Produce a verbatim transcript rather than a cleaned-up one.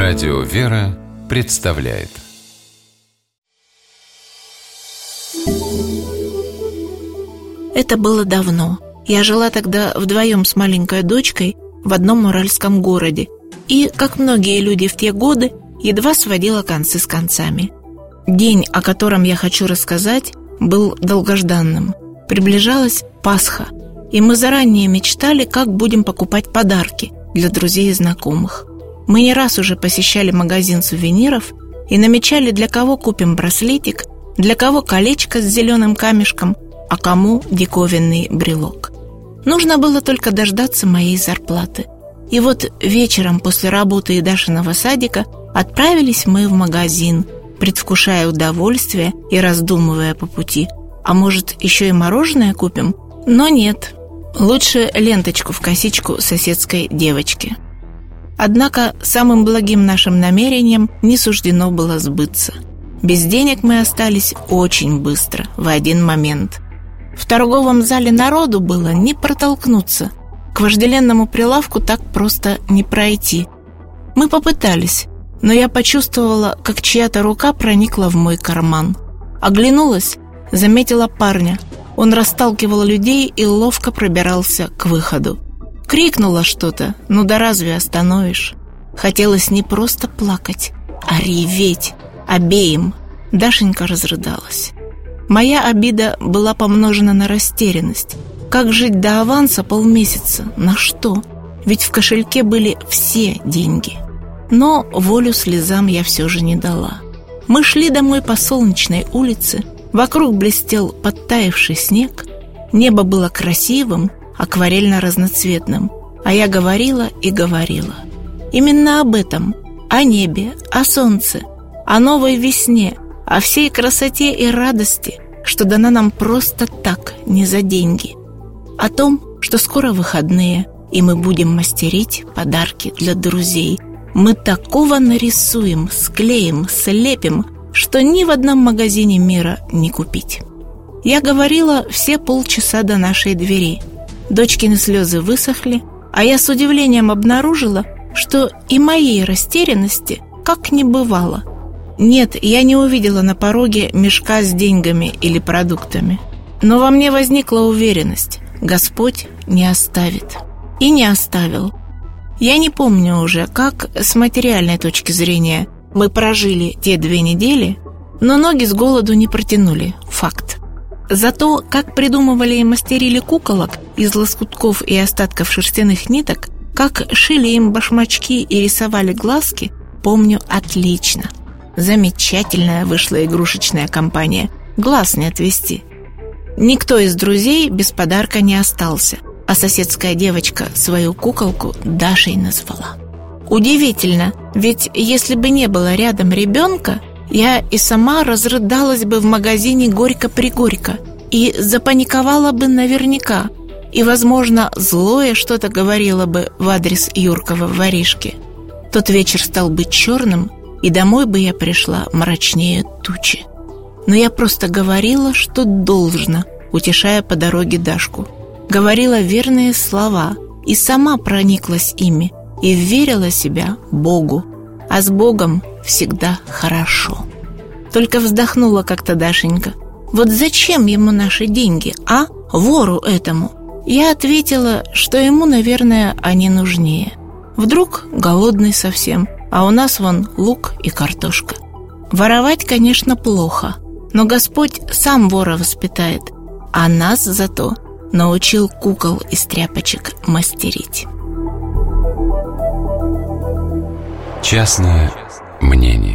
Радио «Вера» представляет. Это было давно. Я жила тогда вдвоем с маленькой дочкой в одном уральском городе. И, как многие люди в те годы, едва сводила концы с концами. День, о котором я хочу рассказать, был долгожданным. Приближалась Пасха, и мы заранее мечтали, как будем покупать подарки для друзей и знакомых. Мы не раз уже посещали магазин сувениров и намечали, для кого купим браслетик, для кого колечко с зеленым камешком, а кому диковинный брелок. Нужно было только дождаться моей зарплаты. И вот вечером после работы и Дашиного садика отправились мы в магазин, предвкушая удовольствие и раздумывая по пути. А может, еще и мороженое купим? Но нет. Лучше ленточку в косичку соседской девочки. Однако самым благим нашим намерением не суждено было сбыться. Без денег мы остались очень быстро, в один момент. В торговом зале народу было не протолкнуться. К вожделенному прилавку так просто не пройти. Мы попытались, но я почувствовала, как чья-то рука проникла в мой карман. Оглянулась, заметила парня. Он расталкивал людей и ловко пробирался к выходу. Крикнула что-то, ну да разве остановишь? Хотелось не просто плакать, а реветь обеим. Дашенька разрыдалась. Моя обида была помножена на растерянность. Как жить до аванса полмесяца? На что? Ведь в кошельке были все деньги. Но волю слезам я все же не дала. Мы шли домой по солнечной улице. Вокруг блестел подтаявший снег. Небо было красивым, акварельно-разноцветным. А я говорила и говорила. Именно об этом. О небе, о солнце, о новой весне, о всей красоте и радости, что дана нам просто так, не за деньги. О том, что скоро выходные, и мы будем мастерить подарки для друзей. Мы такого нарисуем, склеим, слепим, что ни в одном магазине мира не купить. Я говорила все полчаса до нашей двери. Дочкины слезы высохли, а я с удивлением обнаружила, что и моей растерянности как не бывало. Нет, я не увидела на пороге мешка с деньгами или продуктами. Но во мне возникла уверенность: Господь не оставит. И не оставил. Я не помню уже, как с материальной точки зрения мы прожили те две недели, но ноги с голоду не протянули. Факт. Зато, как придумывали и мастерили куколок из лоскутков и остатков шерстяных ниток, как шили им башмачки и рисовали глазки, помню отлично. Замечательная вышла игрушечная компания. Глаз не отвести. Никто из друзей без подарка не остался, а соседская девочка свою куколку Дашей назвала. Удивительно, ведь если бы не было рядом ребенка, я и сама разрыдалась бы в магазине горько-пригорько и запаниковала бы наверняка, и, возможно, злое что-то говорила бы в адрес Юркова воришки. Тот вечер стал бы черным, и домой бы я пришла мрачнее тучи. Но я просто говорила, что должна, утешая по дороге Дашку. Говорила верные слова и сама прониклась ими, и верила себя Богу. А с Богом всегда хорошо. Только вздохнула как-то Дашенька. Вот зачем ему наши деньги, а? Вору этому. Я ответила, что ему, наверное, они нужнее. Вдруг голодный совсем, а у нас вон лук и картошка. Воровать, конечно, плохо, но Господь сам вора воспитает, а нас зато научил кукол из тряпочек мастерить. Частное мнение.